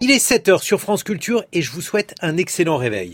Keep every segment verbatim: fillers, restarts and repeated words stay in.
Il est sept heures sur France Culture et je vous souhaite un excellent réveil.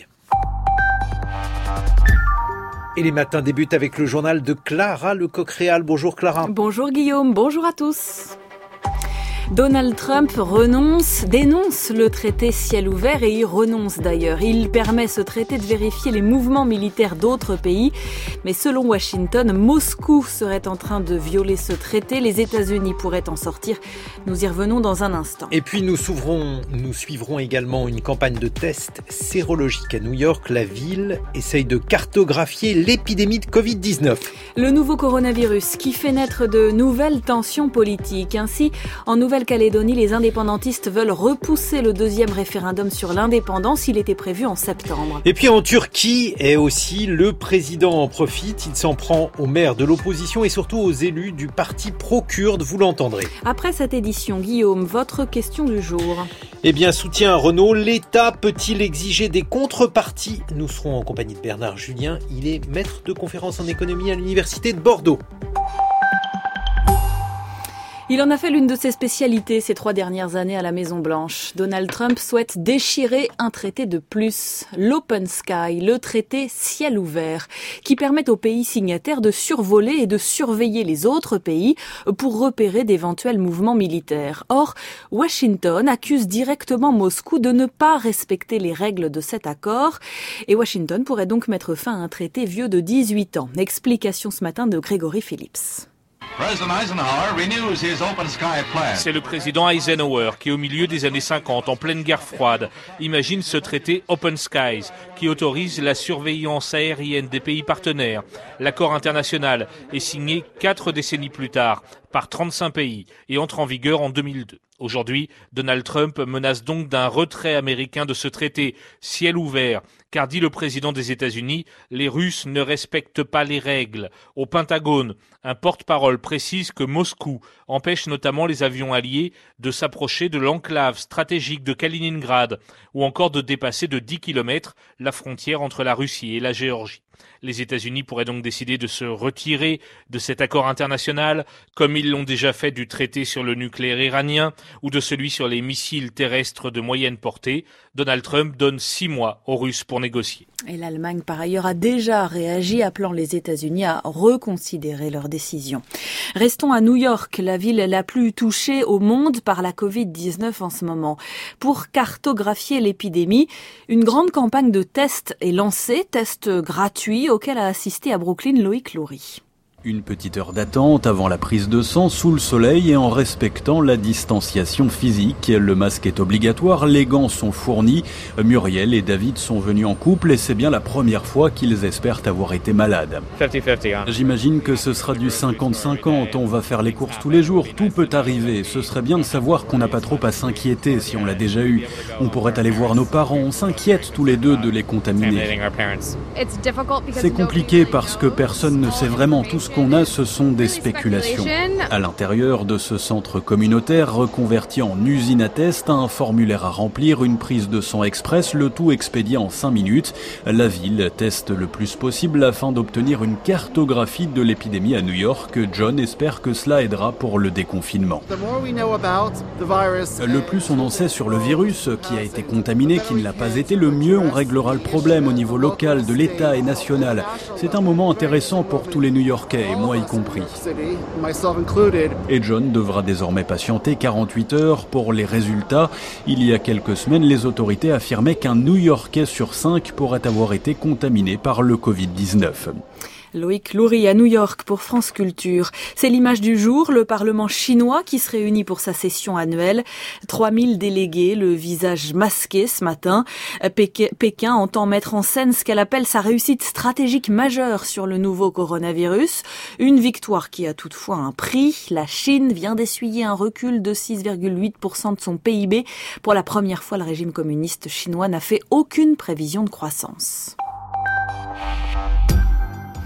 Et les matins débutent avec le journal de Clara Lecoq-Réal. Bonjour Clara. Bonjour Guillaume, bonjour à tous. Donald Trump renonce, dénonce le traité ciel ouvert et y renonce d'ailleurs. Il permet ce traité de vérifier les mouvements militaires d'autres pays. Mais selon Washington, Moscou serait en train de violer ce traité. Les États-Unis pourraient en sortir. Nous y revenons dans un instant. Et puis nous, s'ouvrons, nous suivrons également une campagne de tests sérologiques à New York. La ville essaye de cartographier l'épidémie de covid dix-neuf. Le nouveau coronavirus qui fait naître de nouvelles tensions politiques. Ainsi, en Nouvelle Nouvelle-Calédonie, les indépendantistes veulent repousser le deuxième référendum sur l'indépendance. Il était prévu en septembre. Et puis en Turquie, et aussi, le président en profite. Il s'en prend aux maires de l'opposition et surtout aux élus du parti pro-kurde. Vous l'entendrez. Après cette édition, Guillaume, votre question du jour. Eh bien, soutien à Renault. L'État peut-il exiger des contreparties ? Nous serons en compagnie de Bernard Julien. Il est maître de conférences en économie à l'Université de Bordeaux. Il en a fait l'une de ses spécialités ces trois dernières années à la Maison-Blanche. Donald Trump souhaite déchirer un traité de plus, l'Open Sky, le traité ciel ouvert, qui permet aux pays signataires de survoler et de surveiller les autres pays pour repérer d'éventuels mouvements militaires. Or, Washington accuse directement Moscou de ne pas respecter les règles de cet accord et Washington pourrait donc mettre fin à un traité vieux de dix-huit ans. Explication ce matin de Grégory Phillips. C'est le président Eisenhower qui, au milieu des années cinquante, en pleine guerre froide, imagine ce traité Open Skies qui autorise la surveillance aérienne des pays partenaires. L'accord international est signé quatre décennies plus tard par trente-cinq pays et entre en vigueur en deux mille deux. Aujourd'hui, Donald Trump menace donc d'un retrait américain de ce traité ciel ouvert, car dit le président des États-Unis, les Russes ne respectent pas les règles. Au Pentagone, un porte-parole précise que Moscou empêche notamment les avions alliés de s'approcher de l'enclave stratégique de Kaliningrad ou encore de dépasser de dix kilomètres la frontière entre la Russie et la Géorgie. Les États-Unis pourraient donc décider de se retirer de cet accord international, comme ils l'ont déjà fait du traité sur le nucléaire iranien ou de celui sur les missiles terrestres de moyenne portée. Donald Trump donne six mois aux Russes pour négocier. Et l'Allemagne, par ailleurs, a déjà réagi, appelant les États-Unis à reconsidérer leur décision. Restons à New York, la ville la plus touchée au monde par la covid dix-neuf en ce moment. Pour cartographier l'épidémie, une grande campagne de tests est lancée, tests gratuits auxquels a assisté à Brooklyn Loïc Loury. Une petite heure d'attente avant la prise de sang sous le soleil et en respectant la distanciation physique. Le masque est obligatoire, les gants sont fournis. Muriel et David sont venus en couple et c'est bien la première fois qu'ils espèrent avoir été malades. cinquante cinquante, hein. J'imagine que ce sera du cinquante cinquante. On va faire les courses tous les jours, tout peut arriver. Ce serait bien de savoir qu'on n'a pas trop à s'inquiéter si on l'a déjà eu. On pourrait aller voir nos parents, on s'inquiète tous les deux de les contaminer. C'est compliqué parce que personne ne sait vraiment. Tout ce qu'on a, ce sont des spéculations. À l'intérieur de ce centre communautaire reconverti en usine à tests, un formulaire à remplir, une prise de sang express, le tout expédié en cinq minutes. La ville teste le plus possible afin d'obtenir une cartographie de l'épidémie à New York. John espère que cela aidera pour le déconfinement. Le plus on en sait sur le virus, qui a été contaminé, qui ne l'a pas été, le mieux on réglera le problème au niveau local, de l'État et national. C'est un moment intéressant pour tous les New-Yorkais, et moi y compris. Et John devra désormais patienter quarante-huit heures pour les résultats. Il y a quelques semaines, les autorités affirmaient qu'un New-Yorkais sur cinq pourrait avoir été contaminé par le covid dix-neuf. Loïc Loury à New York pour France Culture. C'est l'image du jour, le Parlement chinois qui se réunit pour sa session annuelle. trois mille délégués, le visage masqué ce matin. Pékin entend mettre en scène ce qu'elle appelle sa réussite stratégique majeure sur le nouveau coronavirus. Une victoire qui a toutefois un prix. La Chine vient d'essuyer un recul de six virgule huit pour cent de son P I B. Pour la première fois, le régime communiste chinois n'a fait aucune prévision de croissance.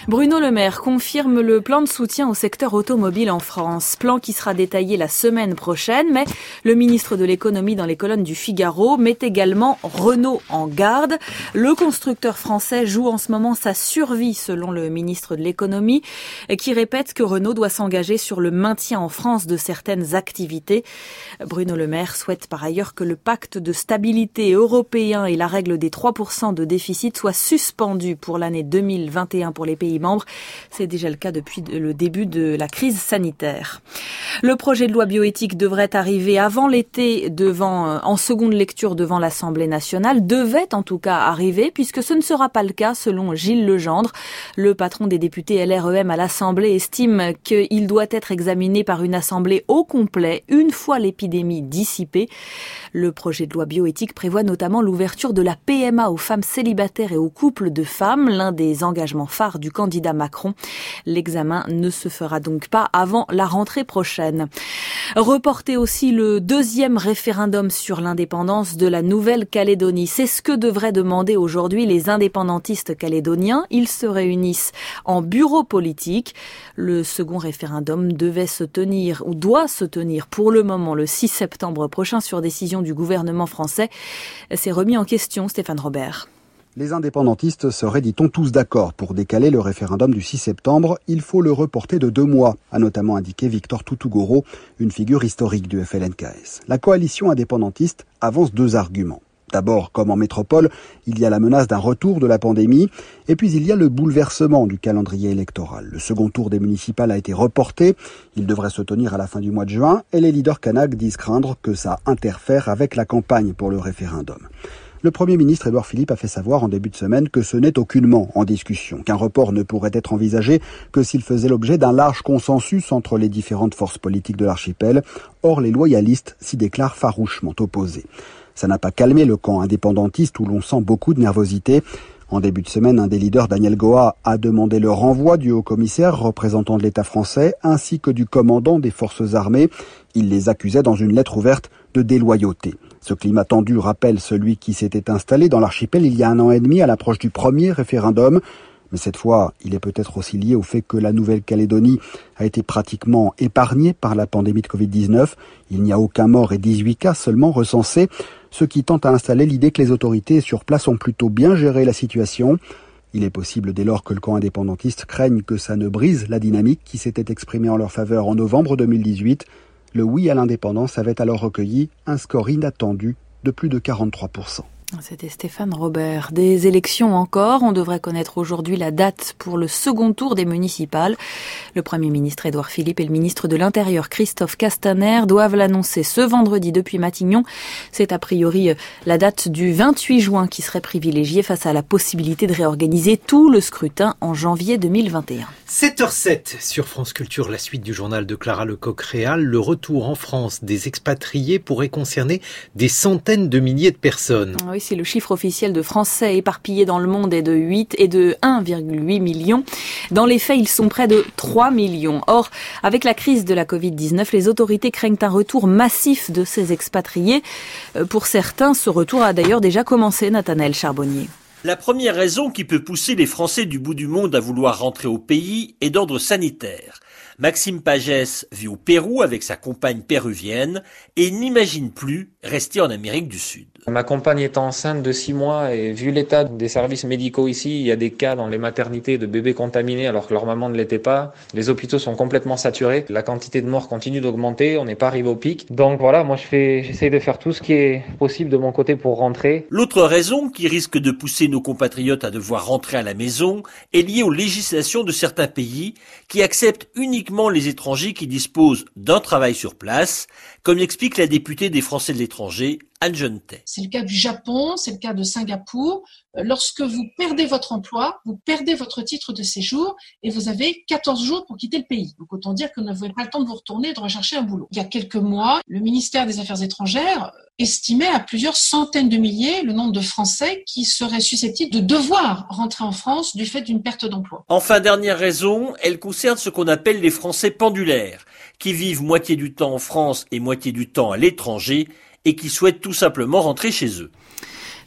Bruno Le Maire confirme le plan de soutien au secteur automobile en France. Plan qui sera détaillé la semaine prochaine, mais le ministre de l'économie dans les colonnes du Figaro met également Renault en garde. Le constructeur français joue en ce moment sa survie, selon le ministre de l'économie, qui répète que Renault doit s'engager sur le maintien en France de certaines activités. Bruno Le Maire souhaite par ailleurs que le pacte de stabilité européen et la règle des trois pour cent de déficit soient suspendus pour l'année deux mille vingt et un pour les pays membres. C'est déjà le cas depuis le début de la crise sanitaire. Le projet de loi bioéthique devrait arriver avant l'été devant, en seconde lecture devant l'Assemblée nationale. Devait en tout cas arriver puisque ce ne sera pas le cas selon Gilles Legendre. Le patron des députés L R E M à l'Assemblée estime qu'il doit être examiné par une Assemblée au complet une fois l'épidémie dissipée. Le projet de loi bioéthique prévoit notamment l'ouverture de la P M A aux femmes célibataires et aux couples de femmes, l'un des engagements phares du candidat Macron. L'examen ne se fera donc pas avant la rentrée prochaine. Reporter aussi le deuxième référendum sur l'indépendance de la Nouvelle-Calédonie. C'est ce que devraient demander aujourd'hui les indépendantistes calédoniens. Ils se réunissent en bureau politique. Le second référendum devait se tenir ou doit se tenir pour le moment le six septembre prochain sur décision du gouvernement français. C'est remis en question, Stéphane Robert. Les indépendantistes seraient, dit-on, tous d'accord pour décaler le référendum du six septembre. Il faut le reporter de deux mois, a notamment indiqué Victor Toutougouro, une figure historique du F L N K S. La coalition indépendantiste avance deux arguments. D'abord, comme en métropole, il y a la menace d'un retour de la pandémie, et puis il y a le bouleversement du calendrier électoral. Le second tour des municipales a été reporté, il devrait se tenir à la fin du mois de juin, et les leaders kanaks disent craindre que ça interfère avec la campagne pour le référendum. Le Premier ministre Édouard Philippe a fait savoir en début de semaine que ce n'est aucunement en discussion, qu'un report ne pourrait être envisagé que s'il faisait l'objet d'un large consensus entre les différentes forces politiques de l'archipel. Or, les loyalistes s'y déclarent farouchement opposés. Ça n'a pas calmé le camp indépendantiste où l'on sent beaucoup de nervosité. En début de semaine, un des leaders, Daniel Goa, a demandé le renvoi du haut-commissaire, représentant de l'État français, ainsi que du commandant des forces armées. Il les accusait dans une lettre ouverte de déloyauté. Ce climat tendu rappelle celui qui s'était installé dans l'archipel il y a un an et demi à l'approche du premier référendum. Mais cette fois, il est peut-être aussi lié au fait que la Nouvelle-Calédonie a été pratiquement épargnée par la pandémie de covid dix-neuf. Il n'y a aucun mort et dix-huit cas seulement recensés, ce qui tente à installer l'idée que les autorités sur place ont plutôt bien géré la situation. Il est possible dès lors que le camp indépendantiste craigne que ça ne brise la dynamique qui s'était exprimée en leur faveur en novembre deux mille dix-huit. Le oui à l'indépendance avait alors recueilli un score inattendu de plus de quarante-trois pour cent. C'était Stéphane Robert. Des élections encore. On devrait connaître aujourd'hui la date pour le second tour des municipales. Le Premier ministre Édouard Philippe et le ministre de l'Intérieur Christophe Castaner doivent l'annoncer ce vendredi depuis Matignon. C'est a priori la date du vingt-huit juin qui serait privilégiée face à la possibilité de réorganiser tout le scrutin en janvier deux mille vingt et un. sept heures sept sur France Culture, la suite du journal de Clara Lecoq-Réal. Le retour en France des expatriés pourrait concerner des centaines de milliers de personnes. Oui, si le chiffre officiel de Français éparpillés dans le monde est de huit et de un virgule huit millions, dans les faits, ils sont près de trois millions. Or, avec la crise de la covid dix-neuf, les autorités craignent un retour massif de ces expatriés. Pour certains, ce retour a d'ailleurs déjà commencé, Nathanaël Charbonnier. La première raison qui peut pousser les Français du bout du monde à vouloir rentrer au pays est d'ordre sanitaire. Maxime Pagès vit au Pérou avec sa compagne péruvienne et n'imagine plus rester en Amérique du Sud. Ma compagne est enceinte de six mois et vu l'état des services médicaux ici, il y a des cas dans les maternités de bébés contaminés alors que leur maman ne l'était pas. Les hôpitaux sont complètement saturés. La quantité de morts continue d'augmenter. On n'est pas arrivé au pic. Donc voilà, moi je fais, j'essaye de faire tout ce qui est possible de mon côté pour rentrer. L'autre raison qui risque de pousser nos compatriotes à devoir rentrer à la maison est liée aux législations de certains pays qui acceptent uniquement les étrangers qui disposent d'un travail sur place, comme l'explique la députée des Français de l'étranger, Anne Jeunetet. C'est le cas du Japon, c'est le cas de Singapour. Lorsque vous perdez votre emploi, vous perdez votre titre de séjour et vous avez quatorze jours pour quitter le pays. Donc autant dire que vous n'avez pas le temps de vous retourner et de rechercher un boulot. Il y a quelques mois, le ministère des Affaires étrangères estimait à plusieurs centaines de milliers le nombre de Français qui seraient susceptibles de devoir rentrer en France du fait d'une perte d'emploi. Enfin, dernière raison, elle concerne ce qu'on appelle les Français pendulaires, qui vivent moitié du temps en France et moitié du temps à l'étranger et qui souhaitent tout simplement rentrer chez eux.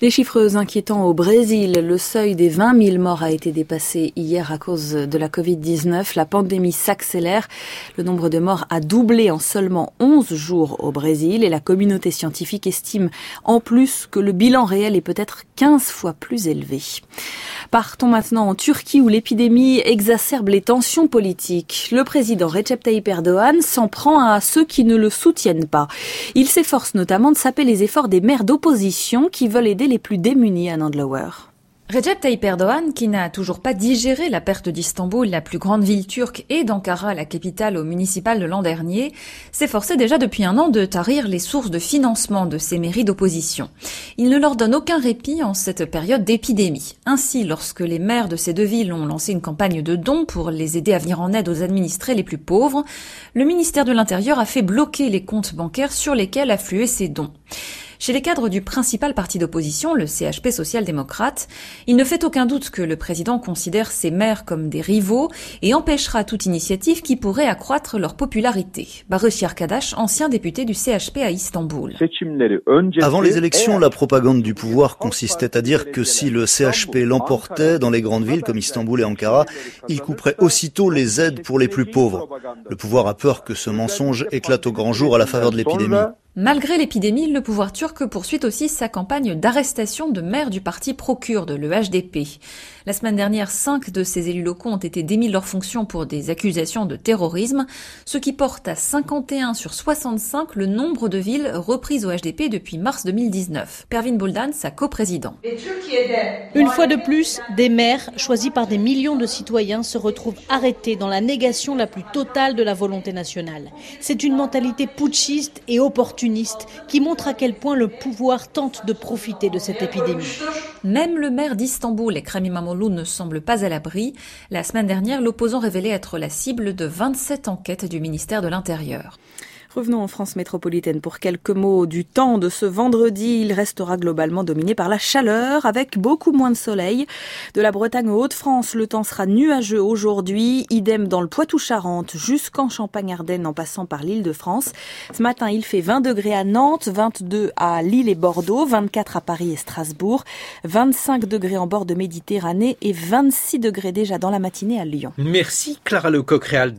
Les chiffres inquiétants au Brésil. Le seuil des vingt mille morts a été dépassé hier à cause de la covid dix-neuf. La pandémie s'accélère. Le nombre de morts a doublé en seulement onze jours au Brésil et la communauté scientifique estime en plus que le bilan réel est peut-être quinze fois plus élevé. Partons maintenant en Turquie où l'épidémie exacerbe les tensions politiques. Le président Recep Tayyip Erdogan s'en prend à ceux qui ne le soutiennent pas. Il s'efforce notamment de saper les efforts des maires d'opposition qui veulent aider les plus démunis à Nandlower. Recep Tayyip Erdogan, qui n'a toujours pas digéré la perte d'Istanbul, la plus grande ville turque, et d'Ankara, la capitale au municipal de l'an dernier, s'efforçait déjà depuis un an de tarir les sources de financement de ces mairies d'opposition. Il ne leur donne aucun répit en cette période d'épidémie. Ainsi, lorsque les maires de ces deux villes ont lancé une campagne de dons pour les aider à venir en aide aux administrés les plus pauvres, le ministère de l'Intérieur a fait bloquer les comptes bancaires sur lesquels affluaient ces dons. Chez les cadres du principal parti d'opposition, le C H P social-démocrate, il ne fait aucun doute que le président considère ces maires comme des rivaux et empêchera toute initiative qui pourrait accroître leur popularité. Barış Arkadaş, ancien député du C H P à Istanbul. Avant les élections, la propagande du pouvoir consistait à dire que si le C H P l'emportait dans les grandes villes comme Istanbul et Ankara, il couperait aussitôt les aides pour les plus pauvres. Le pouvoir a peur que ce mensonge éclate au grand jour à la faveur de l'épidémie. Malgré l'épidémie, le pouvoir turc poursuit aussi sa campagne d'arrestation de maires du parti pro-kurde, le H D P. La semaine dernière, cinq de ces élus locaux ont été démis de leurs fonctions pour des accusations de terrorisme, ce qui porte à cinquante et un sur soixante-cinq le nombre de villes reprises au H D P depuis mars deux mille dix-neuf. Pervin Buldan, sa coprésident. Une fois de plus, des maires choisis par des millions de citoyens se retrouvent arrêtés dans la négation la plus totale de la volonté nationale. C'est une mentalité putschiste et opportuniste qui montre à quel point le pouvoir tente de profiter de cette épidémie. Même le maire d'Istanbul, Ekrem İmamoğlu, ne semble pas à l'abri. La semaine dernière, l'opposant révélait être la cible de vingt-sept enquêtes du ministère de l'Intérieur. Revenons en France métropolitaine pour quelques mots du temps de ce vendredi. Il restera globalement dominé par la chaleur avec beaucoup moins de soleil. De la Bretagne aux Hauts-de-France, le temps sera nuageux aujourd'hui. Idem dans le Poitou-Charentes jusqu'en Champagne-Ardenne en passant par l'Île-de-France. Ce matin, il fait vingt degrés à Nantes, vingt-deux à Lille et Bordeaux, vingt-quatre à Paris et Strasbourg, vingt-cinq degrés en bord de Méditerranée et vingt-six degrés déjà dans la matinée à Lyon. Merci Clara Lecoq-Réal.